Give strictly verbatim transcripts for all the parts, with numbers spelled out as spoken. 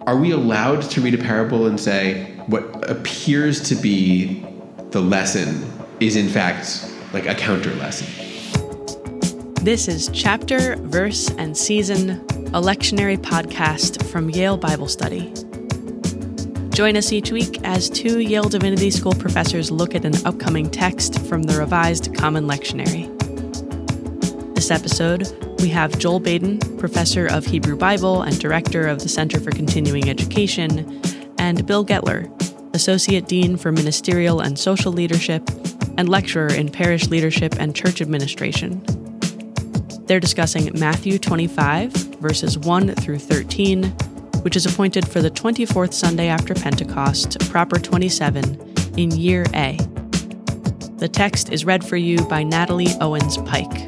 Are we allowed to read a parable and say what appears to be the lesson is in fact like a counter lesson? This is Chapter, Verse, and Season, a lectionary podcast from Yale Bible Study. Join us each week as two Yale Divinity School professors look at an upcoming text from the Revised Common Lectionary. This episode, we have Joel Baden, professor of Hebrew Bible and director of the Center for Continuing Education, and Bill Gettler, associate dean for ministerial and social leadership and lecturer in parish leadership and church administration. They're discussing Matthew twenty-five, verses one through thirteen, which is appointed for the twenty-fourth Sunday after Pentecost, proper twenty-seven, in Year A. The text is read for you by Natalie Owens-Pike.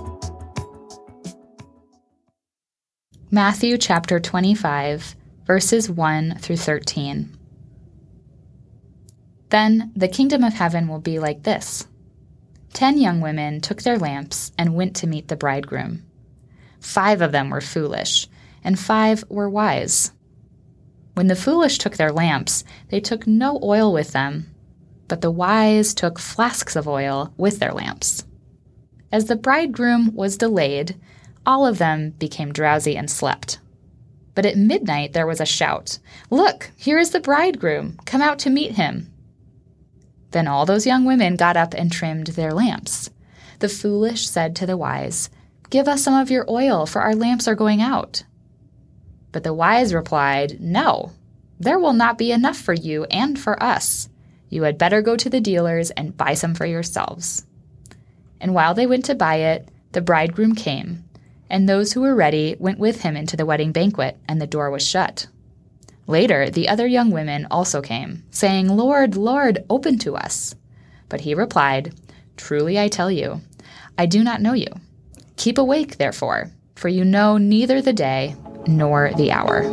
Matthew chapter twenty-five, verses one through thirteen. Then the kingdom of heaven will be like this. Ten young women took their lamps and went to meet the bridegroom. Five of them were foolish, and five were wise. When the foolish took their lamps, they took no oil with them, but the wise took flasks of oil with their lamps. As the bridegroom was delayed, all of them became drowsy and slept. But at midnight there was a shout, "Look, here is the bridegroom, come out to meet him." Then all those young women got up and trimmed their lamps. The foolish said to the wise, "Give us some of your oil, for our lamps are going out." But the wise replied, "No, there will not be enough for you and for us. You had better go to the dealers and buy some for yourselves." And while they went to buy it, the bridegroom came, and those who were ready went with him into the wedding banquet, and the door was shut. Later, the other young women also came, saying, "Lord, Lord, open to us." But he replied, "Truly I tell you, I do not know you. Keep awake, therefore, for you know neither the day nor the hour."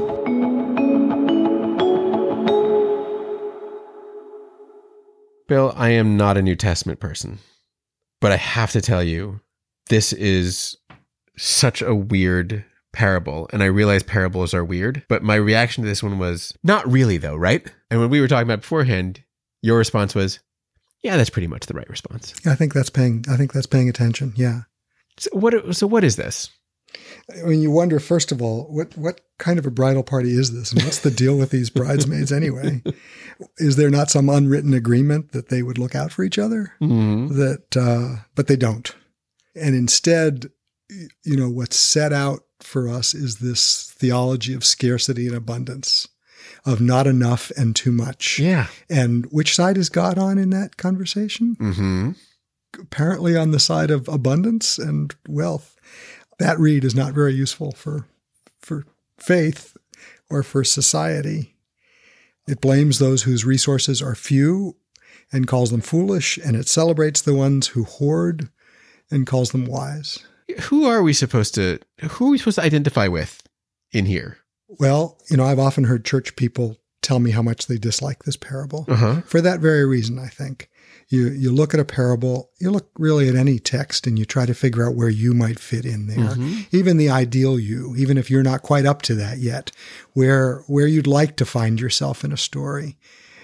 Bill, I am not a New Testament person, but I have to tell you, this is such a weird parable, and I realize parables are weird, but my reaction to this one was, not really though, right? And when we were talking about beforehand, your response was, yeah, that's pretty much the right response. I think that's paying, I think that's paying attention, yeah. So what, so what is this? I mean, you wonder, first of all, what, what kind of a bridal party is this? And what's the deal with these bridesmaids anyway? Is there not some unwritten agreement that they would look out for each other? Mm-hmm. That, uh, but they don't. And instead, you know, what's set out for us is this theology of scarcity and abundance, of not enough and too much. Yeah. And which side is God on in that conversation? Mm-hmm. Apparently on the side of abundance and wealth. That read is not very useful for for faith or for society. It blames those whose resources are few and calls them foolish, and it celebrates the ones who hoard and calls them wise. Who are we supposed to, who are we supposed to identify with in here? Well, you know, I've often heard church people tell me how much they dislike this parable. Uh-huh. For that very reason, I think. You you look at a parable, you look really at any text and you try to figure out where you might fit in there. Mm-hmm. Even the ideal you, even if you're not quite up to that yet, where where you'd like to find yourself in a story.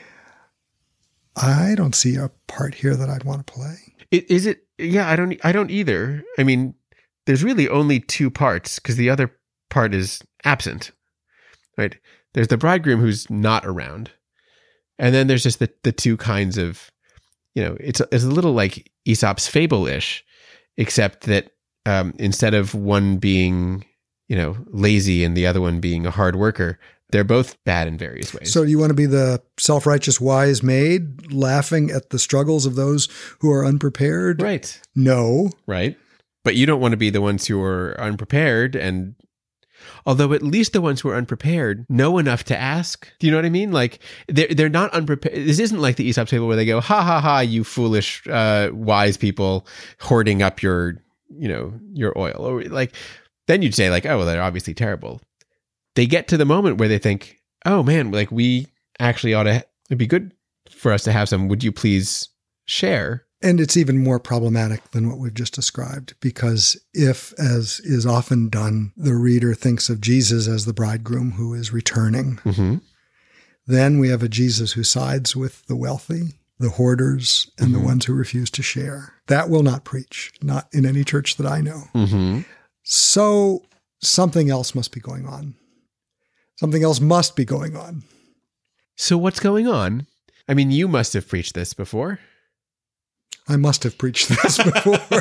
I don't see a part here that I'd want to play. It, is it? Yeah, I don't I don't either. I mean, there's really only two parts because the other part is absent, right? There's the bridegroom who's not around. And then there's just the, the two kinds of, you know, it's, it's a little like Aesop's fable-ish, except that um, instead of one being, you know, lazy and the other one being a hard worker, they're both bad in various ways. So do you want to be the self-righteous wise maid laughing at the struggles of those who are unprepared? Right. No. Right. But you don't want to be the ones who are unprepared, and although at least the ones who are unprepared know enough to ask. Do you know what I mean? Like they're, they're not unprepared. This isn't like the Aesop fable where they go, ha ha ha, you foolish, uh, wise people hoarding up your, you know, your oil. Or like, then you'd say like, oh, well, they're obviously terrible. They get to the moment where they think, oh man, like we actually ought to, it'd be good for us to have some, would you please share? And it's even more problematic than what we've just described, because if, as is often done, the reader thinks of Jesus as the bridegroom who is returning, mm-hmm. then we have a Jesus who sides with the wealthy, the hoarders, and mm-hmm. the ones who refuse to share. That will not preach, not in any church that I know. Mm-hmm. So something else must be going on. Something else must be going on. So what's going on? I mean, you must have preached this before. I must have preached this before.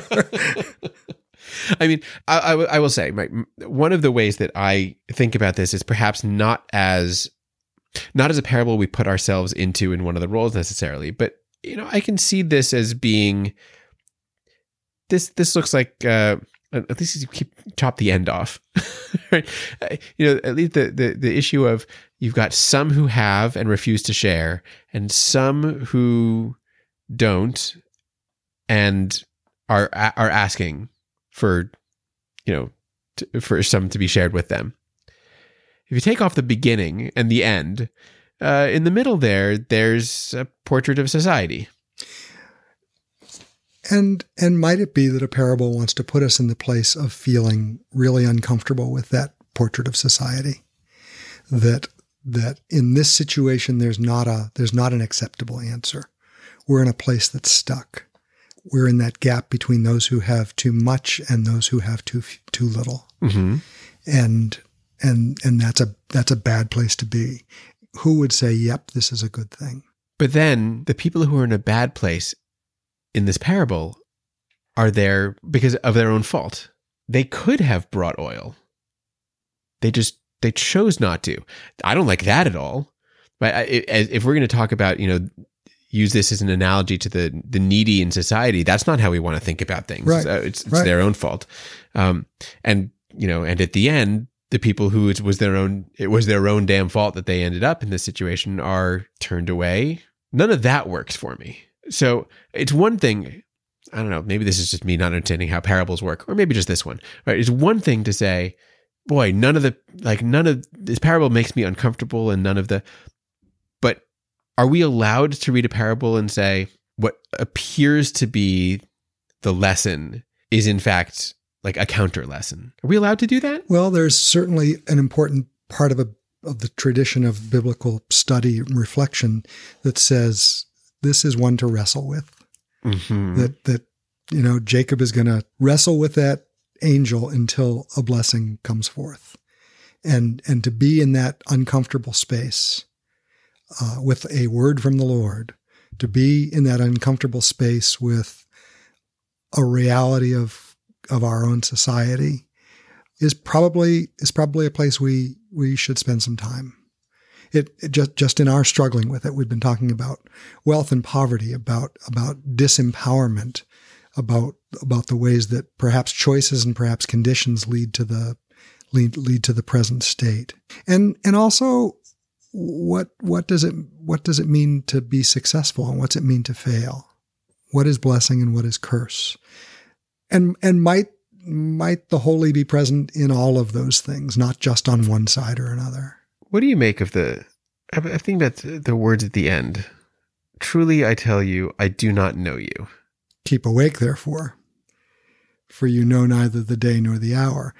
I mean, I, I, I will say, my, one of the ways that I think about this is perhaps not as not as a parable we put ourselves into in one of the roles necessarily, but you know, I can see this as being this. This looks like uh, at least you keep chop the end off, right? You know, at least the, the the issue of you've got some who have and refuse to share, and some who don't and are are asking for, you know, to, for some to be shared with them. If you take off the beginning and the end, uh, in the middle there, there's a portrait of society. And and might it be that a parable wants to put us in the place of feeling really uncomfortable with that portrait of society? That that in this situation there's not a there's not an acceptable answer. We're in a place that's stuck. We're in that gap between those who have too much and those who have too too little. Mm-hmm. And and and that's a that's a bad place to be. Who would say, "Yep, this is a good thing"? But then the people who are in a bad place in this parable are there because of their own fault. They could have brought oil. They just they chose not to. I don't like that at all. But if we're going to talk about, you know, use this as an analogy to the the needy in society, that's not how we want to think about things. Right. It's, it's right. their own fault. Um, and you know, and at the end, the people who it was their own it was their own damn fault that they ended up in this situation are turned away. None of that works for me. So it's one thing. I don't know. Maybe this is just me not understanding how parables work, or maybe just this one. Right? It's one thing to say, "Boy, none of the like none of this parable makes me uncomfortable," and none of the. But are we allowed to read a parable and say what appears to be the lesson is in fact like a counter lesson? Are we allowed to do that? Well, there's certainly an important part of a of the tradition of biblical study and reflection that says this is one to wrestle with. Mm-hmm. That that you know Jacob is going to wrestle with that angel until a blessing comes forth, and and to be in that uncomfortable space uh, with a word from the Lord, to be in that uncomfortable space with a reality of of our own society is probably is probably a place we we should spend some time. It, it just just in our struggling with it, we've been talking about wealth and poverty, about about disempowerment, about about the ways that perhaps choices and perhaps conditions lead to the lead lead to the present state, and and also what what does it what does it mean to be successful, and what's it mean to fail? What is blessing and what is curse? And and might might the holy be present in all of those things, not just on one side or another? What do you make of the, I think that's the words at the end. Truly, I tell you, I do not know you. Keep awake, therefore, for you know neither the day nor the hour.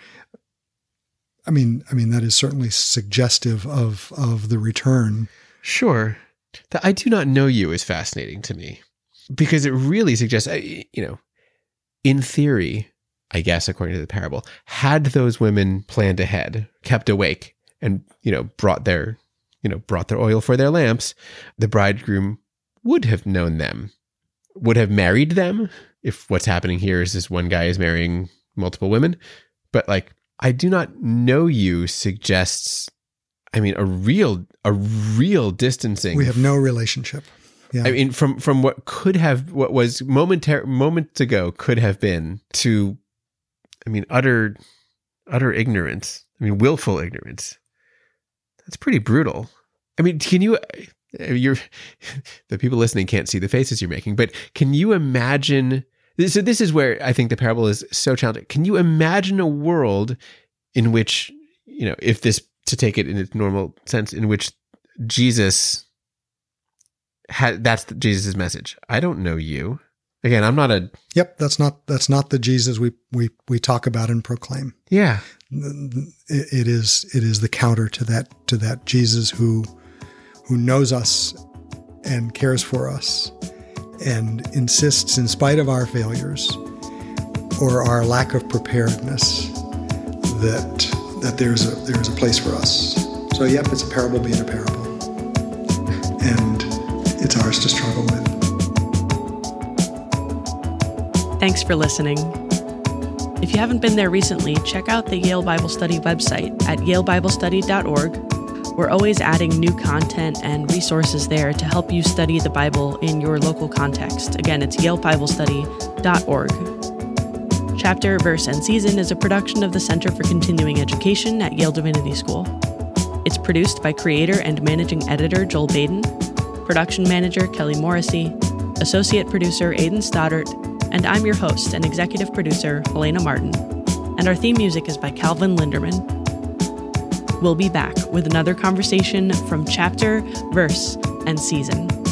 I mean, I mean, that is certainly suggestive of, of the return. Sure. The I do not know you is fascinating to me because it really suggests, you know, in theory, I guess, according to the parable, had those women planned ahead, kept awake, and, you know, brought their, you know, brought their oil for their lamps, the bridegroom would have known them, would have married them. If what's happening here is this one guy is marrying multiple women. But like, I do not know you suggests, I mean, a real, a real distancing. We have no relationship. Yeah. I mean, from, from what could have, what was momentar- moments ago could have been to, I mean, utter, utter ignorance. I mean, willful ignorance. That's pretty brutal. I mean, can you, you're, the people listening can't see the faces you're making, but can you imagine, so this is where I think the parable is so challenging. Can you imagine a world in which, you know, if this, to take it in its normal sense, in which Jesus had, that's Jesus' message. I don't know you. Again, I'm not a Yep, that's not that's not the Jesus we we we talk about and proclaim. yeah. It, it is it is the counter to that to that Jesus who who knows us and cares for us and insists, in spite of our failures or our lack of preparedness, that that there's a there's a place for us. So yep, it's a parable being a parable, and it's ours to struggle with. Thanks for listening. If you haven't been there recently, check out the Yale Bible Study website at yale bible study dot org. We're always adding new content and resources there to help you study the Bible in your local context. Again, it's yale bible study dot org. Chapter, Verse, and Season is a production of the Center for Continuing Education at Yale Divinity School. It's produced by creator and managing editor Joel Baden, production manager Kelly Morrissey, associate producer Aidan Stoddart, and I'm your host and executive producer, Helena Martin. And our theme music is by Calvin Linderman. We'll be back with another conversation from Chapter, Verse, and Season.